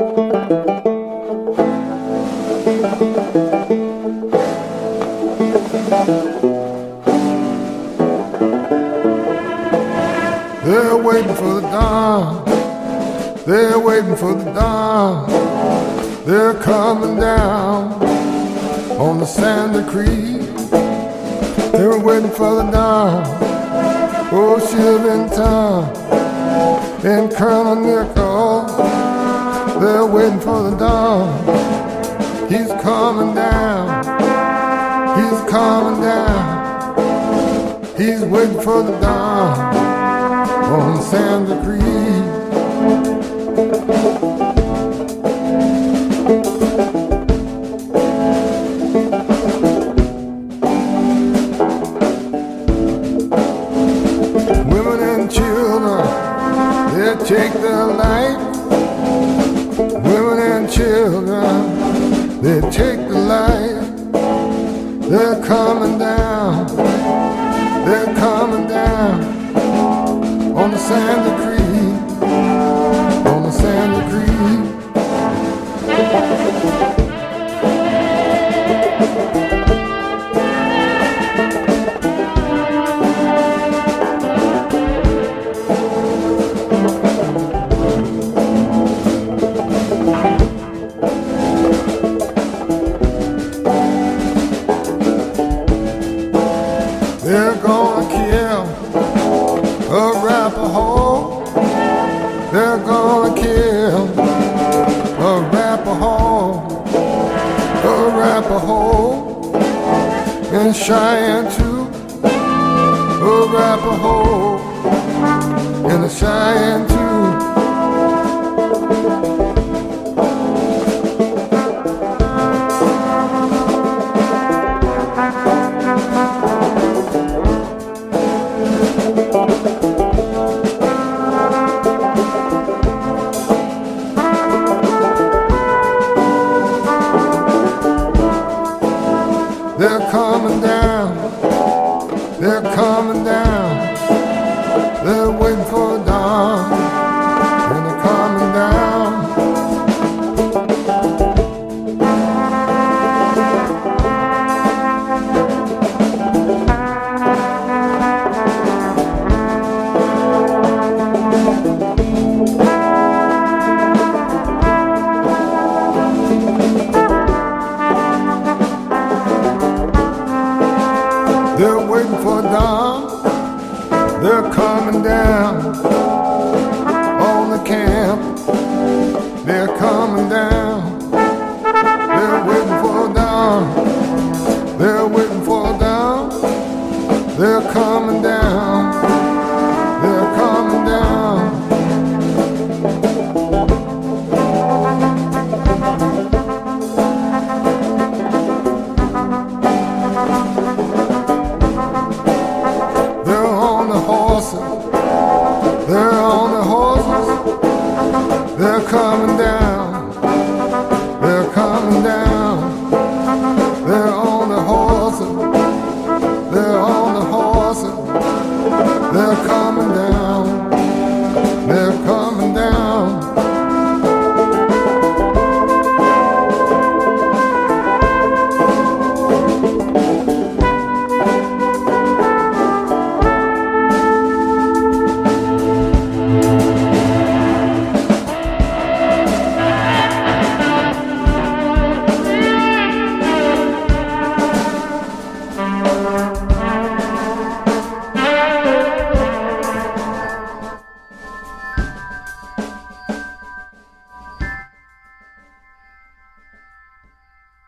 They're waiting for the dawn. They're waiting for the dawn. They're coming down on the Santa Cruz. They're waiting for the dawn. Oh, she's in town. And Colonel Nickel, they're waiting for the dawn. He's coming down. He's coming down. He's waiting for the dawn on Santa Cruz. Women and children, they take their life. Women and children, they take the life. They're coming down. They're coming down on the Santa Cruz, on the Santa Cruz. They're gonna kill a Arapaho. They're gonna kill a Arapaho, Arapaho, and Cheyenne too. Arapaho and the Cheyenne too. They're coming down, they're coming down, they're waiting for dawn, and they're coming down. They're waiting for dawn. They're coming down on the camp. They're coming down. They're waiting for dawn. They're waiting for dawn. They're coming down. They're coming down. They're on the horses. They're coming down.